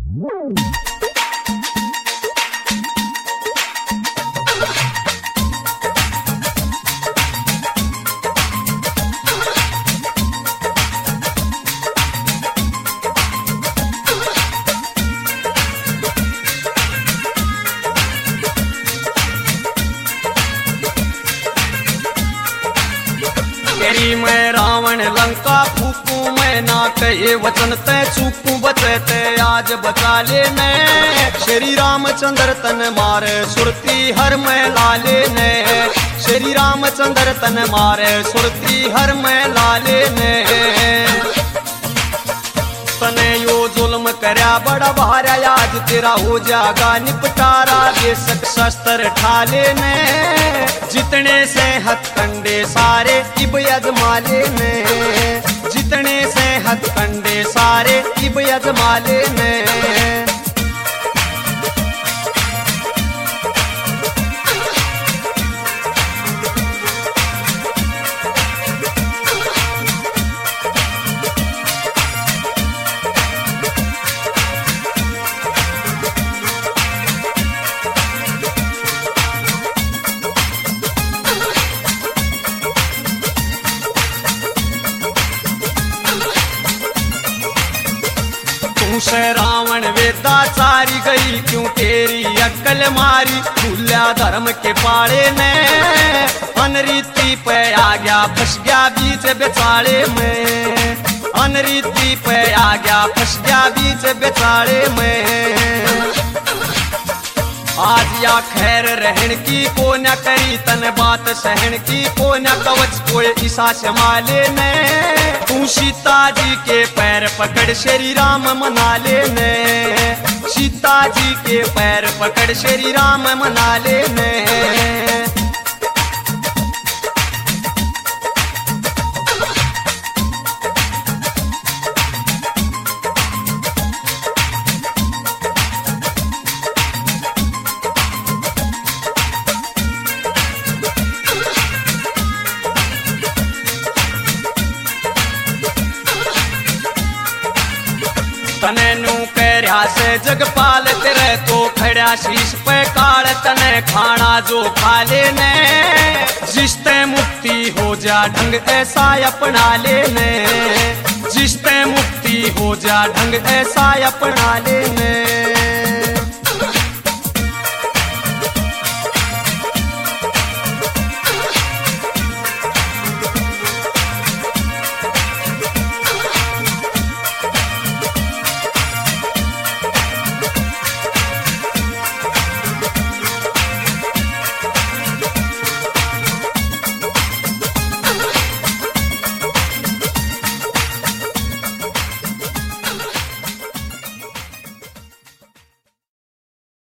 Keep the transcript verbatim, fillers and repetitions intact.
तेरी मैं रावण लंका फूकू मैं ना कहे वचन ते चूकू बचे ते आज बचा ले ने श्री रामचंद्र तन मारे सुरती हर में लाले ने श्री रामचंद्र तन मारे सुरती हर में लाले ने तने यो जुल्म करया बड़ा भारा आज तेरा हो जागा निपटारा बेशक शस्त्र ठाले ने जितने से हथकंडे सारे इब यजमाले ने जितने से हथकंडे सारे इब यजमाले ने से रावण वेदा सारी गई क्यों तेरी अक्ल मारी भूल्या धर्म के पाड़े ने अनरीति पे आ गया फंस गया बीच बेचारे में अनरीति पे आ गया फंस गया बीच बेचारे में आज या खैर रहन की को न करी तन बात सहन की को न कवच कोई ईसा संभाले ने तू सीता जी के पैर पकड़ श्री राम मना ले ने सीता जी के पैर पकड़ श्री राम मना ले ने तने नू करया से जगपाल तेरे तो खड़ा शीश पे काल तने खाना जो खा लेने जिसते मुक्ति हो जा ढंग ऐसा अपना लेने जिसते मुक्ति हो जा ढंग ऐसा अपना लेने।